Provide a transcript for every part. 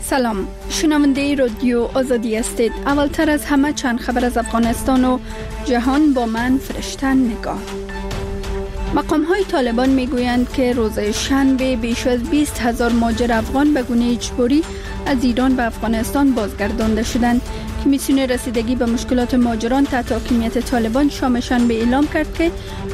سلام، شنونده رادیو آزادی هستید. اولتر از همه چند خبر از افغانستان و جهان با من فرشتن نگاه. مقام‌های طالبان میگویند که روز شنبه بیش از 20,000 مهاجر افغان به گونه اجباری از ایران به افغانستان بازگردانده شدند. کمیسیون رسیدگی به مشکلات مهاجران تحت حاکمیت طالبان شام شنبه اعلام کرد که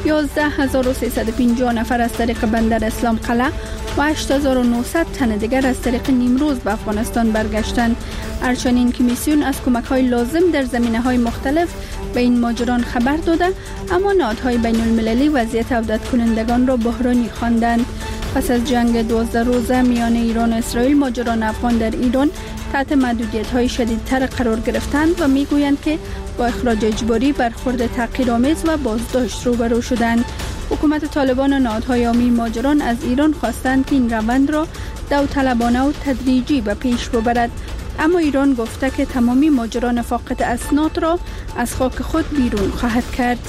11,350 نفر از طریق بندر اسلام قلعه و 8,900 تن دیگر از طریق نیمروز به افغانستان برگشتند. هرچند این کمیسیون از کمک‌های لازم در زمینه‌های مختلف به این مهاجران خبر داده، اما نهادهای بین‌المللی وضعیت عودت کنندگان را بحرانی خواندند. پس از جنگ 12 روزه میان ایران و اسرائیل، مهاجران افغان در ایران تحت محدودیت‌های شدیدتر قرار گرفتند و میگویند که با اخراج اجباری، برخورد تحقیرآمیز و بازداشت روبرو شدند. حکومت طالبان و نهادهای حامی مهاجران از ایران خواستند که این روند را داوطلبانه و تدریجی به پیش ببرد، اما ایران گفته که تمامی مهاجران فاقد اسناد را از خاک خود بیرون خواهد کرد.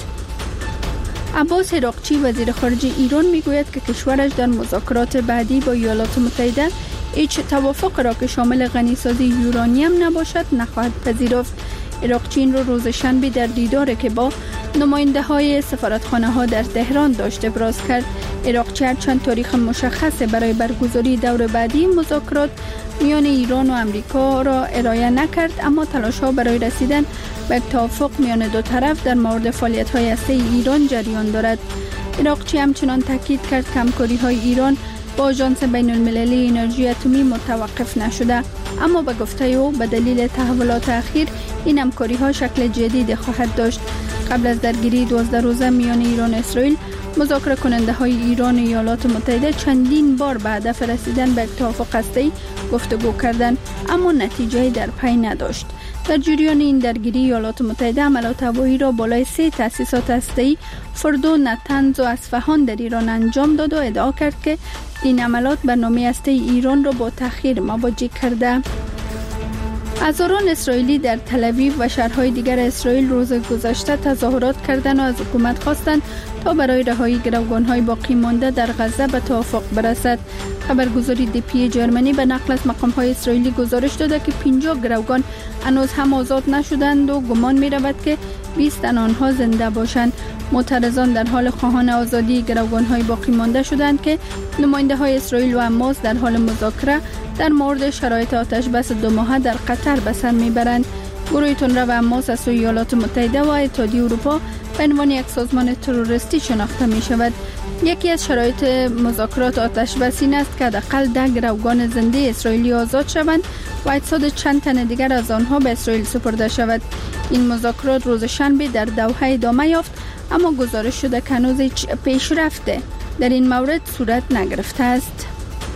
عباس عراقچی وزیر خارجه ایران میگوید که کشورش در مذاکرات بعدی با ایالات متحده هیچ توافق را که شامل غنیسازی یورانیم نباشد نخواهد پذیرفت. عراقچی این روز شنبه در دیداری که با نماینده های سفارتخانه ها در تهران داشت ابراز کرد. عراقچی چند تاریخ مشخص برای برگزاری دور بعدی مذاکرات میان ایران و امریکا را ارائه نکرد، اما تلاش ها برای رسیدن به توافق میان دو طرف در مورد فعالیت های هسته‌ای ایران جریان دارد. عراقچی همچنان تاکید کرد که همکاری های ایران با آژانس بین المللی انرژی اتمی متوقف نشده، اما به گفته او به دلیل تحولات اخیر این همکاری ها شکل جدید خواهد داشت. قبل از درگیری 12 روزه میان ایران و اسرائیل، مذاکره کننده های ایران و ایالات متحده چندین بار به هدف رسیدن به توافق هسته‌ای گفتگو کردند، اما نتیجه در پی نداشت. در جریان این درگیری، ایالات متحده عملیات هوایی را بالای 3 تأسیسات هسته‌ای فردو، نتنز و اصفهان در ایران انجام داد و ادعا کرد که این عملیات برنامه هسته‌ای ایران را با تأخیر مواجه کرده. هزاران اسرائیلی در تل‌آویو و شهرهای دیگر اسرائیل روز گذشته تظاهرات کردند و از حکومت خواستند تا برای رهایی گروگان‌های باقی مانده در غزه به توافق برسد. خبرگزاری DPA جرمنی به نقل از مقام‌های اسرائیلی گزارش داده که 50 گروگان هنوز هم آزاد نشدند و گمان می‌رود که 20 تن آنها زنده باشند. معترضان در حال خواهان آزادی گروگان‌های باقی مانده شدند که نماینده‌های اسرائیل و حماس در حال مذاکره در مورد شرایط آتش بس 2 ماهه در قطر به سر میبرند. گروه تندرو و حماس از سوی ایالات متحده و اتحادیه اروپا به عنوان یک سازمان تروریستی شناخته می شود. یکی از شرایط مذاکرات آتش بس این است که حداقل 10 گروگان زنده اسرائیلی آزاد شوند و اجساد چند تن دیگر از آنها به اسرائیل سپرده شود. این مذاکرات روز شنبه در دوحه ادامه یافت، اما گزارش شده که هنوز هیچ پیشرفته در این مورد صورت نگرفته است.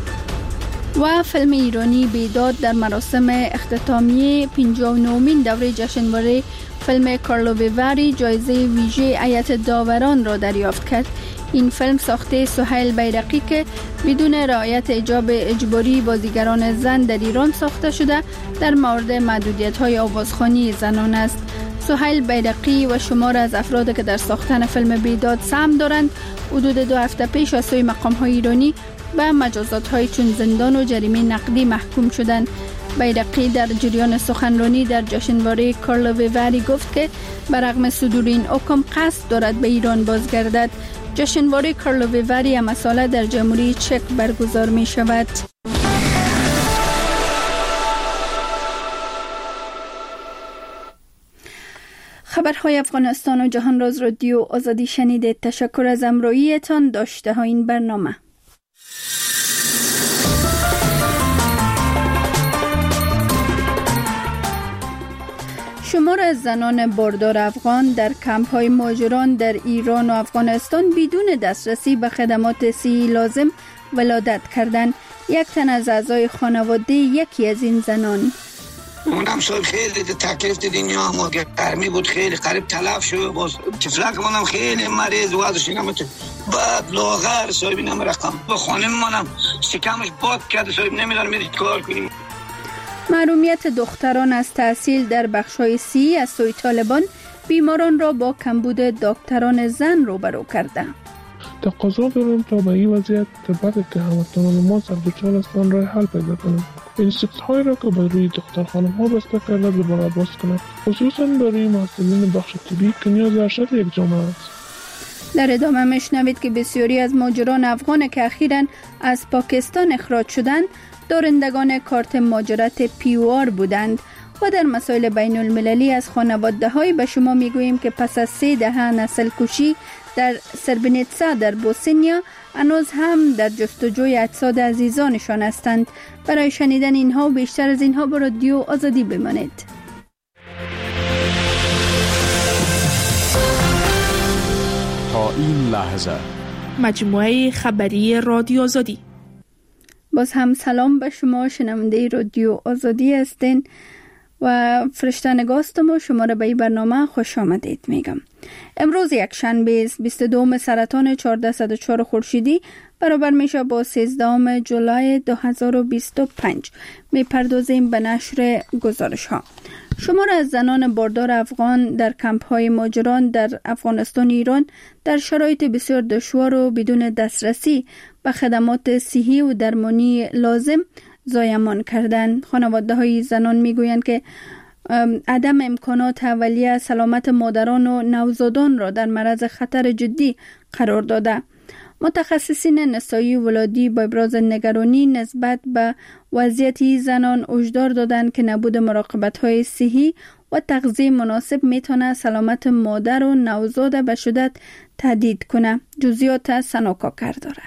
و فیلم ایرانی بیداد در مراسم اختتامیه 59مین دوره جشنواره فیلم کارلو ویواری جایزه ویژه هیئت داوران را دریافت کرد. این فیلم ساخته سهیل بیرقی که بدون رعایت حجاب اجباری بازیگران زن در ایران ساخته شده در مورد محدودیت‌های آوازخوانی زنان است. سهیل بیرقی و شمار از افراد که در ساختن فیلم بیداد سهم دارند حدود 2 هفته پیش از سوی مقام‌های ایرانی به مجازات‌های چون زندان و جریمه نقدی محکوم شدند. بیرقی در جریان سخنرانی در جشنواره کارلو ویواری گفت که برغم صدور این حکم قصد دارد به ایران بازگردد. جشنواره کارلو ویواری هم ساله در جمهوری چک برگزار می شود. خبرهای افغانستان و جهان راز رادیو آزادی شنیدید. تشکر از همراهیتان. داشته ها این برنامه. شمار از زنان باردار افغان در کمپ‌های مهاجران در ایران و افغانستان بدون دسترسی به خدمات صحی لازم ولادت کردند. یک تن از اعضای خانواده یکی از این زنان: اونم صاحب خیلی تکلیف دنیا هم گرمی بود، خیلی قریب تلف شد. باز طفلک منم خیلی مریض وضعش اینم بعد لاغر صاحب اینم رقم به خانم منم شکمش باد کرده صاحب نمیدونم میری کار کنیم. محرومیت دختران از تحصیل در بخش‌های صحی از سوی طالبان بیماران را با کمبود دکتران زن روبرو کرده. تقاضا دارم تا به این وضعیت بعد که هموطنان ما سر دچار هستند راه حل پیدا کنند. اینستیتوت‌هایی را که بر روی دختر خانم‌ها بسته کرده دوباره باز کند، خصوصاً برای مسئولین بخش طبی که نیاز ارشد یک جامعه است. در ادامه میشنوید که بسیاری از مهاجران افغان که اخیراً از پاکستان اخراج شدند دارندگان کارت مهاجرت POR بودند و در مسائل بین المللی از خانواده‌های به شما میگوییم که پس از 3 دهه نسل کشی در سربنیتسا در بوسنیا هنوز هم در جستجوی اجساد عزیزانشان هستند. برای شنیدن اینها و بیشتر از اینها با رادیو آزادی بمانید. تا این لحظه مجموعه خبری رادیو آزادی. باز هم سلام به شما شنونده رادیو آزادی هستین و فرشته نگاستم و شما را به این برنامه خوش آمدید میگم. امروز یک شنبه 22 سرطان 1404 خورشیدی برابر میشه با 13 جولای 2025. میپردازیم به نشر گزارش ها. شمار از زنان باردار افغان در کمپ های مهاجران در افغانستان ایران در شرایط بسیار دشوار و بدون دسترسی به خدمات صحی و درمانی لازم زایمان کردند. خانواده های زنان میگویند که عدم امکانات اولیه سلامت مادران و نوزادان را در معرض خطر جدی قرار داده. متخصصین نسایی و ولادی با ابراز نگرانی نسبت به وضعیت زنان هشدار دادند که نبود مراقبت‌های صحی و تغذیه مناسب میتونه سلامت مادر و نوزاد به شدت تهدید کنه. جزئیات سناکاکر داره.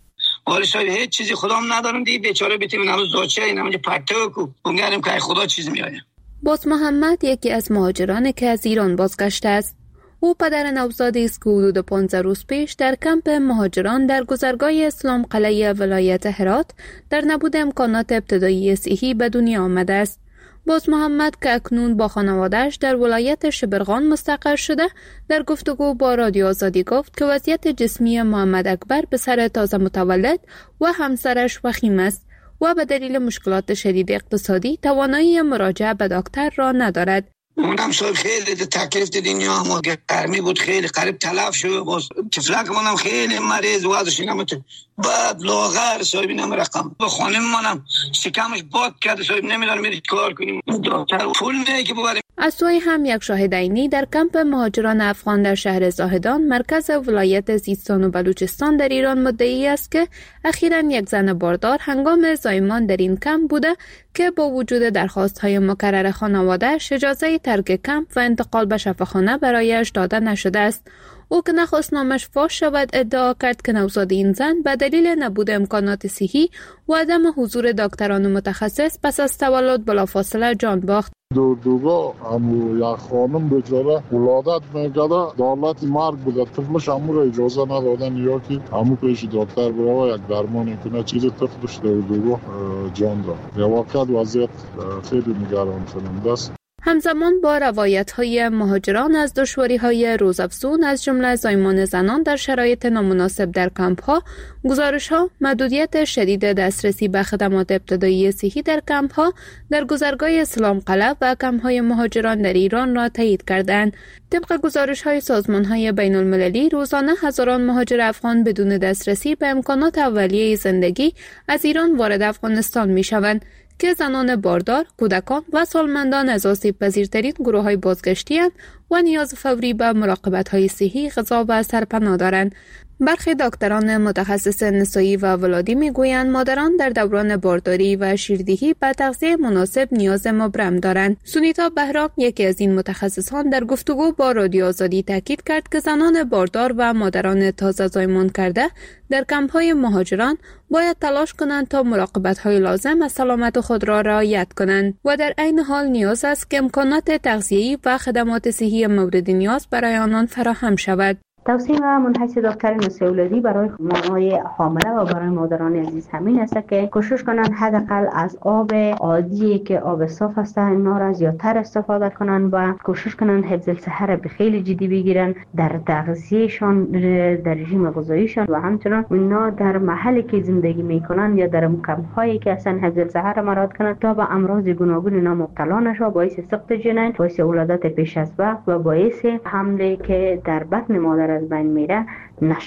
آره شاید هیچ چیزی خدام ندارم دیگه بیچاره بیتیم نماز زوچه اینم پرتوکو امیدوارم که خدا چیز میآید. باز محمد یکی از مهاجران که از ایران بازگشته است. او پدر نوزادی است که حدود 15 روز پیش در کمپ مهاجران در گذرگاه اسلام قلعه ولایت هرات در نبود امکانات ابتدایی صحی به دنیا آمده است. باز محمد که اکنون با خانواده‌اش در ولایت شبرغان مستقر شده در گفتگو با رادیو آزادی گفت که وضعیت جسمی محمد اکبر پسر تازه متولد و همسرش وخیم است و به دلیل مشکلات شدید اقتصادی توانایی مراجعه به دکتر را ندارد. اونم صاحب خیلی تکلیف دنیا هم گرمی بود، خیلی قریب تلف شد. باز تفلک منم خیلی مریض وضعش اینم بعد لاغر صاحب اینم رقم با خانم منم شکمش باد کرده صاحب نمیدونم میری کار کنیم دکتر پول نه که ببریم. از سوی هم یک شاهد عینی در کمپ مهاجران افغان در شهر زاهدان مرکز ولایت سیستان و بلوچستان در ایران مدعی است که اخیراً یک زن باردار هنگام زایمان در این کمپ بوده که با وجود درخواست‌های مکرر خانواده‌اش اجازه ترک کمپ و انتقال به شفاخانه برایش داده نشده است. او که نخواست نامش فاش شود ادعا کرد که نوزاد این زن به دلیل نبود امکانات صحی و عدم حضور دکتران متخصص پس از تولد بلافاصله جان باخت. دوگاه همو یک خانم بیچاره ولادت میکرده دولت مرگ بوده، طفلش همو را اجازه ندادن یا که همو پیش دکتر برای یک درمانی کنه چیز طفلش دوگاه جان داد. یا واقعا وضعیت خیلی نگران کننده است. همزمان با روایت‌های مهاجران از دشواری‌های روزافزون از جمله زایمان زنان در شرایط نامناسب در کمپ‌ها، گزارش‌ها محدودیت شدید دسترسی به خدمات ابتدایی صحی در کمپ‌ها در گذرگاه اسلام قلعه و کمپ‌های مهاجران در ایران را تایید کردند. طبق گزارش‌های سازمان‌های بین‌المللی روزانه هزاران مهاجر افغان بدون دسترسی به امکانات اولیه زندگی از ایران وارد افغانستان می‌شوند که زنان باردار، کودکان و سالمندان از آسیب‌پذیرترین گروه‌های بازگشتی هستند و نیاز فوری به مراقبت‌های صحی، غذا و سرپناه دارند. برخی دکتران متخصص نسایی و ولادی میگویند مادران در دوران بارداری و شیردهی به تغذیه مناسب نیاز مبرم دارند. سونیتا بهرام یکی از این متخصصان در گفتگو با رادیو آزادی تاکید کرد که زنان باردار و مادران تازه زایمان کرده در کمپ‌های مهاجران باید تلاش کنند تا مراقبت‌های لازم از سلامت خود را رعایت کنند و در عین حال نیاز است که امکانات تغذیه‌ای و خدمات صحی مورد نیاز برای آنان فراهم شود. توصیه من حیث دکتر نسایی ولادی برای مامای حامله و برای مادران عزیز همین است که کوشش کنند حداقل از آب عادی که آب صاف است اینا را زیادتر استفاده کنند و کوشش کنند حفظ الصحه را به خیلی جدی بگیرن در تغذیهشان، در رژیم غذاییشان و همچنین اینا در محلی که زندگی میکنن یا در کمپ‌هایی که اصلا حفظ الصحه را مراعات کنند تا به امراض گوناگون اینا مبتلا نشوند، باعث سقط جنین، باعث ولادت پیش از وقت و باعث حمله که در بطن مادر از بین میره نشود.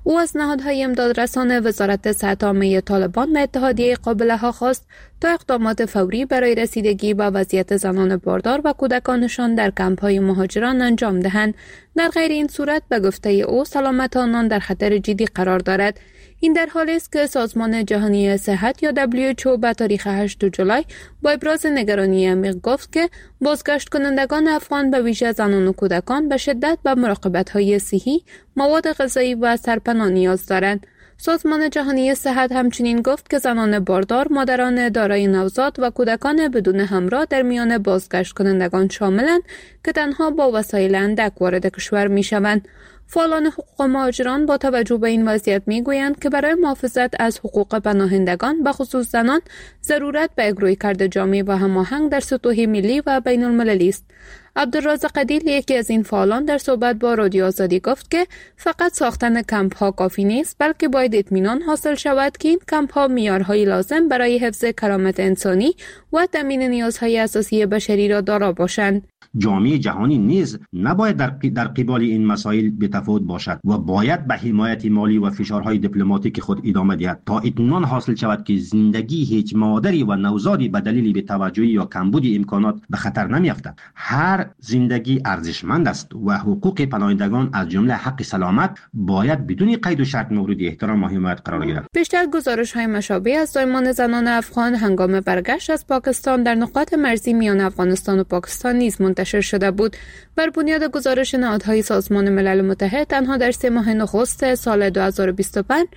او از نهادهای امدادرسان وزارت صحت عامه طالبان و اتحادیه قابله ها خواست تا اقدامات فوری برای رسیدگی به وضعیت زنان باردار و کودکانشان در کمپ‌های مهاجران انجام دهند. در غیر این صورت به گفته او سلامت آنان در خطر جدی قرار دارد. این در حالی است که سازمان جهانی صحت یا WHO به تاریخ 8 جولای با ابراز نگرانی عمیق گفت که بازگشت کنندگان افغان به ویژه زنان و کودکان به شدت به مراقبت‌های صحی، مواد غذایی و سرپناه نیاز دارند. سازمان جهانی صحت همچنین گفت که زنان باردار، مادران دارای نوزاد و کودکان بدون همراه در میان بازگشت کنندگان شاملند که تنها با وسایل اندک وارد کشور می‌شوند. فعالان حقوق مهاجران با توجه به این وضعیت میگویند که برای محافظت از حقوق پناهندگان به خصوص زنان ضرورت به یک رویکرد جامع و هماهنگ در سطوح ملی و بین المللی است. عبدالرازق عدیل یکی از این فعالان در صحبت با رادیو آزادی گفت که فقط ساختن کمپ ها کافی نیست، بلکه باید اطمینان حاصل شود که این کمپ ها معیارهای لازم برای حفظ کرامت انسانی و تامین نیازهای اساسی بشری را دارا باشند. جامعه جهانی نیز نباید در قبال این مسائل بی‌تفاوت باشد و باید به حمایت مالی و فشارهای دیپلماتیک خود ادامه دهد تا اطمینان حاصل شود که زندگی هیچ مادری و نوزادی به دلیل بی‌توجهی یا کمبود امکانات به خطر نمی‌افتد. هر زندگی ارزشمند است و حقوق پناهندگان از جمله حق سلامت باید بدون قید و شرط مورد احترام و حمایت قرار گیرد. بیشتر گزارش‌های مشابه از زایمان زنان افغان هنگام برگشت از پاکستان در نقاط مرزی میان افغانستان و پاکستان نیز منتشر شده بود. بر بنیاد گزارش نهادهای سازمان ملل متحد تنها در 3 ماه نخست سال 2025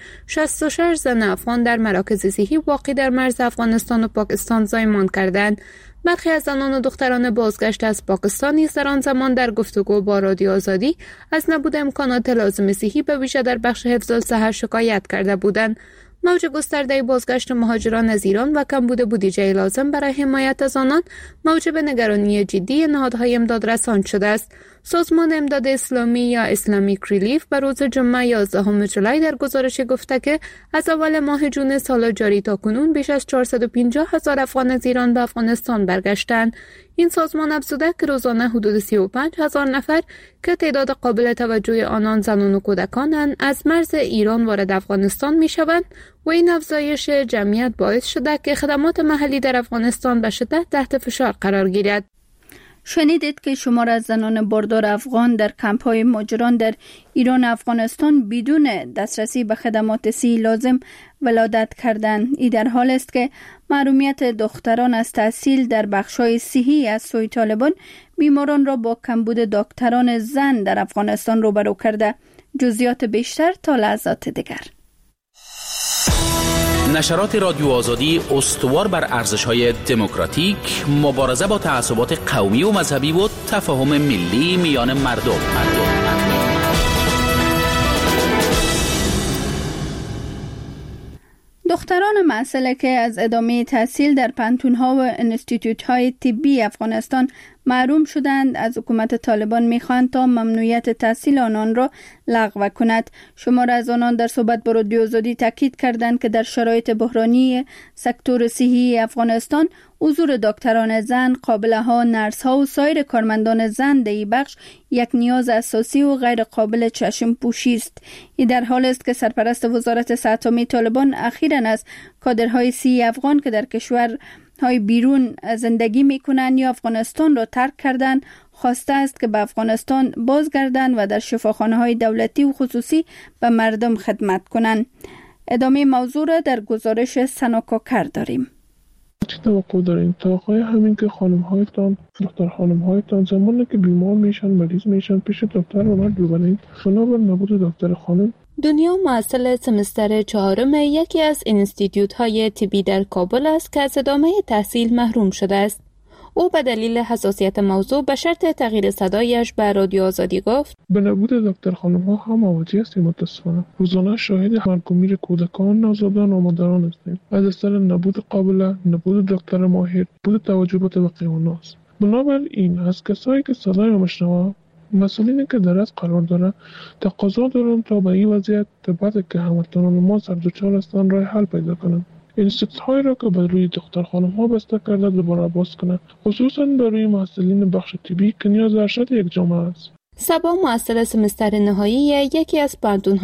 66 زن افغان در مراکز صحی واقع در مرز افغانستان و پاکستان زایمان کردند. برخی از زنان و دختران بازگشت از پاکستان نیز در آن زمان در گفتگو با رادیو آزادی از نبود امکانات لازم صحی به ویژه در بخش حفظ الصحه شکایت کرده بودند. موج گسترده بازگشت مهاجران از ایران و کمبود بودجه لازم برای حمایت از آنان موجب نگرانی جدی نهادهای امدادرسان شده است. سازمان امداد اسلامی یا اسلامیک ریلیف به روز جمعه 11 جولای در گزارش گفته که از اول ماه جون سال جاری تا کنون بیش از 450,000 افغان از ایران به افغانستان برگشتند. این سازمان افزوده که روزانه حدود 35,000 نفر که تعداد قابل توجه آنان زنان و کودکانند از مرز ایران وارد افغانستان می‌شوند و این افزایش جمعیت باعث شده که خدمات محلی در افغانستان به شدت تحت فشار قرار گیرد. شنیدید که شمار از زنان باردار افغان در کمپ‌های مهاجران در ایران و افغانستان بدون دسترسی به خدمات صحی لازم ولادت کردند. این در حال است که محرومیت دختران از تحصیل در بخش‌های صحی از سوی طالبان بیماران را با کمبود دکتران زن در افغانستان روبرو کرده. جزئیات بیشتر تا لحظات دیگر. نشرات رادیو آزادی استوار بر ارزش‌های دموکراتیک، مبارزه با تعصبات قومی و مذهبی و تفاهم ملی میان مردم. دختران مسئله که از ادامه تحصیل در پانتون‌ها و انستیتوت‌های طبی افغانستان محروم شدند از حکومت طالبان می‌خواهند تا ممنوعیت تحصیل آنان را لغو کند. شمار از آنان در صحبت با رادیو آزادی تاکید کردند که در شرایط بحرانی سکتور صحی افغانستان حضور دکتران زن، قابله‌ها، نرس‌ها و سایر کارمندان زن در این بخش یک نیاز اساسی و غیر قابل چشم پوشی است. این در حال است که سرپرست وزارت صحت عامه طالبان اخیراً از کادرهای صحی افغان که در کشورهای بیرون زندگی می‌کنند یا افغانستان را ترک کردند خواسته است که به افغانستان بازگردند و در شفاخانه‌های دولتی و خصوصی به مردم خدمت کنند. ادامه موضوع را در گزارش سناکاکر داریم. چی توقع دارین؟ توقع همین که دختر خانم‌هایتان زمانی که بیمار میشن، مریض میشن، پیش دکتر رو ببرین بنابر نبود دکتر خانم. دنیا محصل سمستر 4 یکی از انستیتوت‌های طبی در کابل است که از ادامه تحصیل محروم شده است. او به دلیل حساسیت موضوع به شرط تغییر صدایش به رادیو آزادی گفت: به نبود دکتر خانم‌ها هم مواجه هستیم متاسفانه. روزانه شاهد مرگ و میر کودکان، نوزادان و مادران هستیم. از اثر نبود قابله، نبود دکتر ماهر، نبود توجه به طبقه اوناست. بنابراین از کسایی که صدای ما میشنوند، مسئولینی که در از قرار داره تقاضا دارم تا به این وضعیت بعد که هموطنان ما سر دچار هستند راه حل پیدا کنند. اینستیتوت‌هایی را که بر روی دختر خانم‌ها بسته کرده دوباره باز کنند، خصوصاً برای محصلین بخش طبی که نیاز ارشد یک جامعه است. صبا محصل سمستر نهایی یکی از پانتون‌های